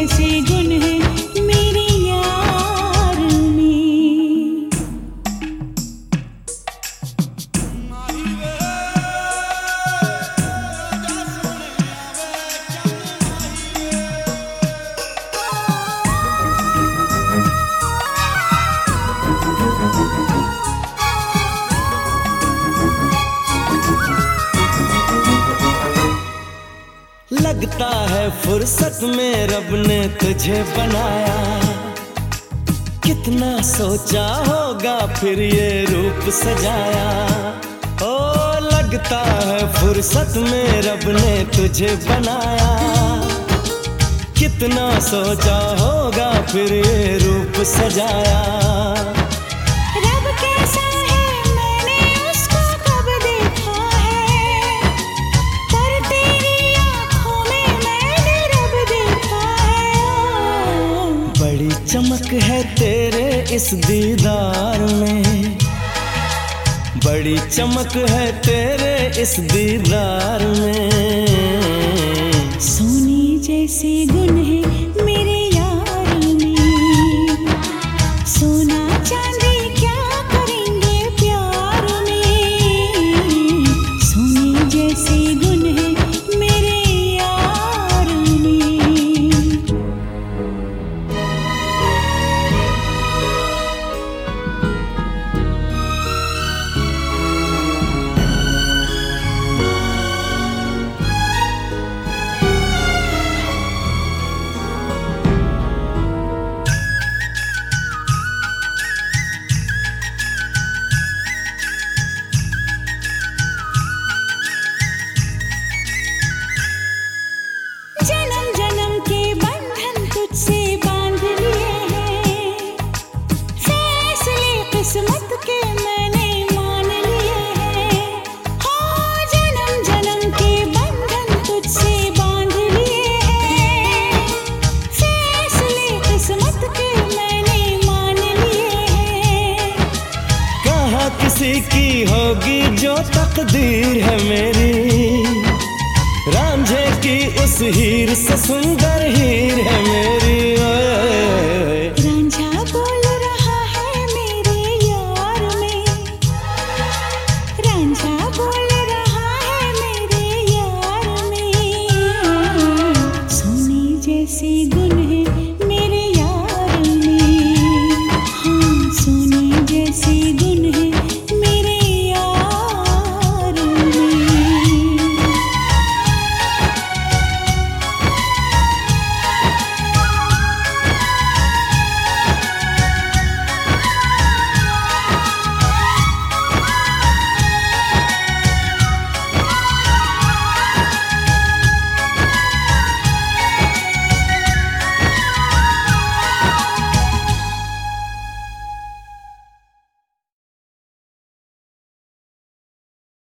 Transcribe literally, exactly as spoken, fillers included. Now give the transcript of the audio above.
जैसे गुण है मेरे यार में। लगता है फुर्सत में रब ने तुझे बनाया, कितना सोचा होगा फिर ये रूप सजाया। ओ लगता है फुर्सत में रब ने तुझे बनाया, कितना सोचा होगा फिर ये रूप सजाया। रब कैसा है मैंने उसको कब देखा है, पर तेरी आँखों में मैंने रब देखा है। बड़ी चमक है तेरे इस दीदार में, बड़ी चमक है तेरे इस दीदार में। सोने जैसे गुण है मेरे यार में, सोना चांदी क्या करेंगे प्यार में। सोने जैसे गुण है मेरे यार में। जन्म जन्म के बंधन तुझसे बांध लिए हैं, फैसले किस्मत के मैंने मान लिए हैं। हो जन्म जन्म के बंधन तुझसे बांध लिए हैं, फैसले किस्मत के मैंने मान लिए हैं। कहाँ किसी की होगी जो तकदीर है मेरी, रांझे की उस हीर से सुंदर हीर है मेरी। ओए रांझा बोल रहा है मेरे यार में, रांझा बोल रहा है मेरे यार में। सोने जैसी